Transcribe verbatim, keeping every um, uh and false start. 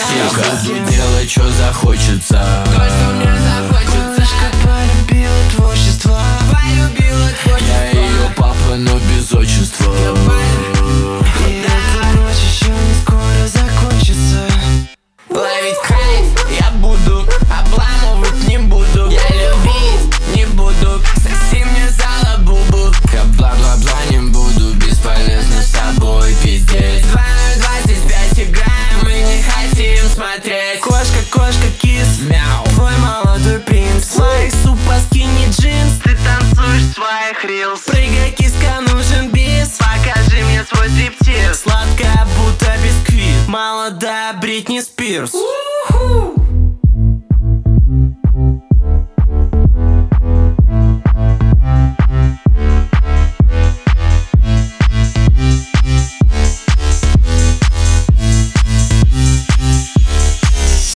Я буду делать, что захочется. То, что мне захочется. Малышка полюбила творчество. Полюбила творчество. Я ее папа, но без отчества. И эта ночь еще не скоро закончится. Ловить кайф я буду, обламывать не буду. Я любить не буду, соси мне залабубу. Я бла-бла-бла не буду, бесполезно с тобой пиздеть. Два ноль двадцать пять играем, мы не хотим смотреть. Кошка, кошка, кис, Мяу. твой молодой принц. В своих супа скини джинс, ты танцуешь в своих рилс. Прыгай, киска, нужен бис, покажи мне свой стриптиз. Сладкая, будто бисквит, молодая Бритни Спирс. Уху.